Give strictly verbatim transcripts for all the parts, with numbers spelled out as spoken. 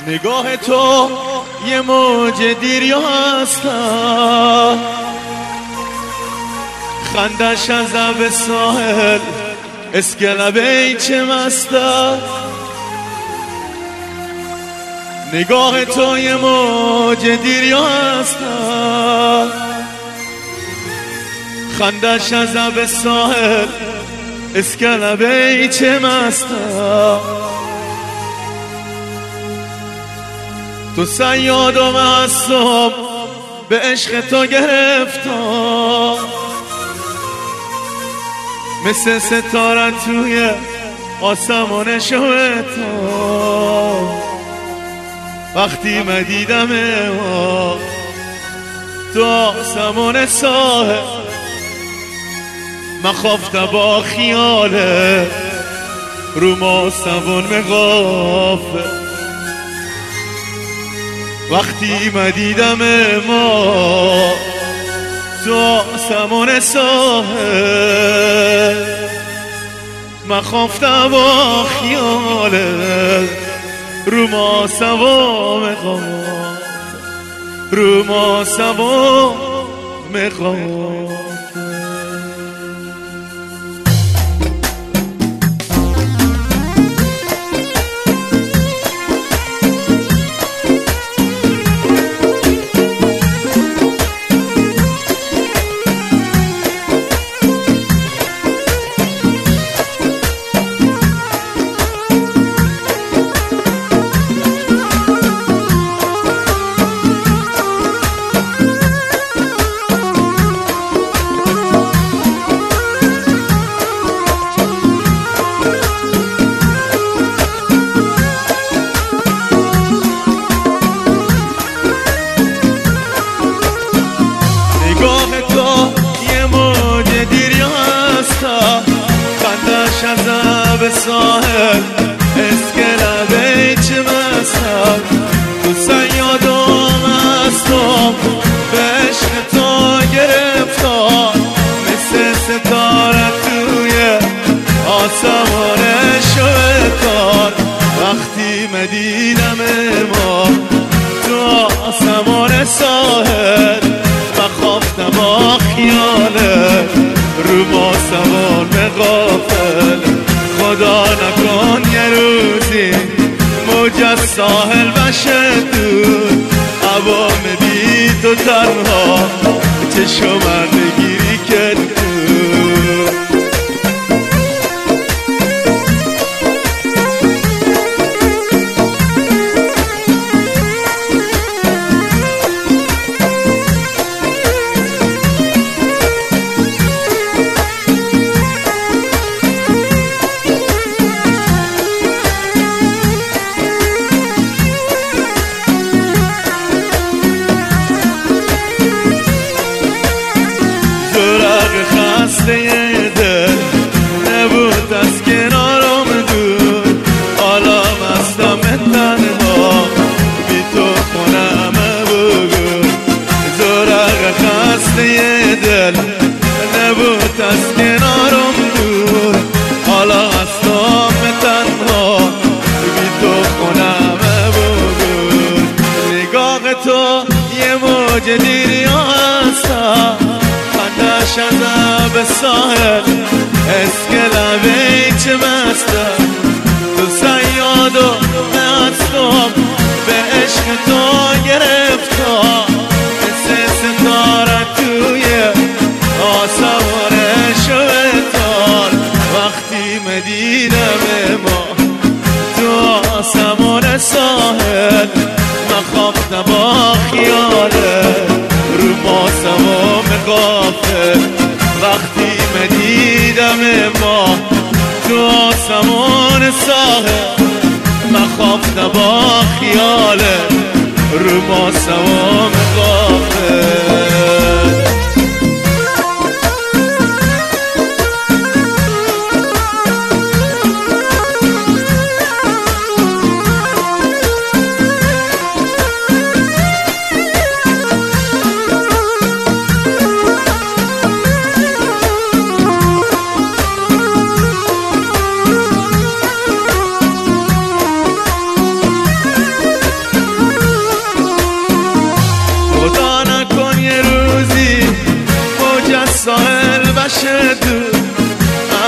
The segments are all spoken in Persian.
نگاه تو یه موج دیریا هستم، خندش از لب ساحل اسکلبه چه مستم. نگاه تو یه موج دیریا هستم، خندش از لب ساحل اسکلبه چه مستم. تو صیاد و معصوم به عشق تو گرفتم، مثل ستاره توی آسمان شو تو. وقتی من دیدم تو آسمان ساحل، من خفته با خیاله رو ما سبون مغافه. وقتی من دیدم ما تو آسمان ساحل، من خفته با خیاله رو ما سبون مغافه، رو ما سبون مغافه. خندش از لب ساحل اسکلبه چه مستم. تو صیاد و مستم به عشق تو گرفتم، مثل ستاره توی آسمان شوتان. وقتی من دیدم ما تو آسمان ساحل، من خفتم با خیاله رو ما سوان غافل. خدا نکن یه روزی موج از ساحل بشه دور، عوام بی تو تنها چشم من بگیری که دور. خسته دل نبود از کنارم دور، حالا مستم تنها بی تو خونم بگو. زورق خسته دل نبود از کنارم دور، حالا مستم تنها بی تو خونم بگو. نگاه تو یه موج دیریا هستم، خندش از لب ساحل اسکلبه چه مستم. تو صیاد و معصوم به عشق تو گرفتم، مثل ستاره توی آسمان شوتان. وقتی من دیدم ما تو آسمان ساحل، من خفتم با خیاله رو ما سوام غافل. وقتی من دیدم ما تو آسمان ساحل، من خفتم با خیاله رو ما سوام غافل.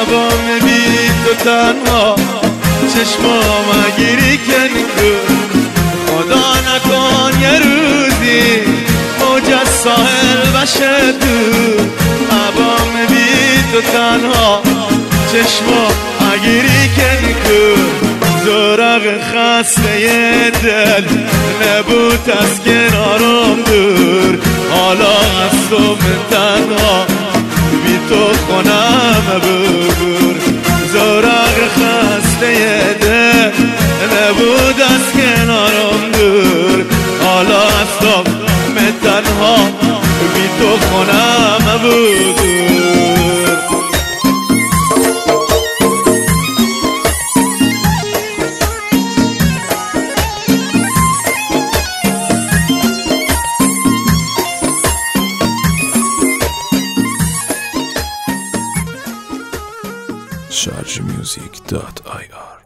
عوام بی تو تنها چشمام گیری کنی خدا نکن یه روزی موج از ساحل بشه دور عوام بی تو تنها چشمام گیری کنی زورق خسته دل نبود از کنارم دور حالا از تو من تنها بی تو خونم ببور زورق خسته دل نبود از کنارم دور حالا از تو من تنها بی تو خونم ببور charge music dot i r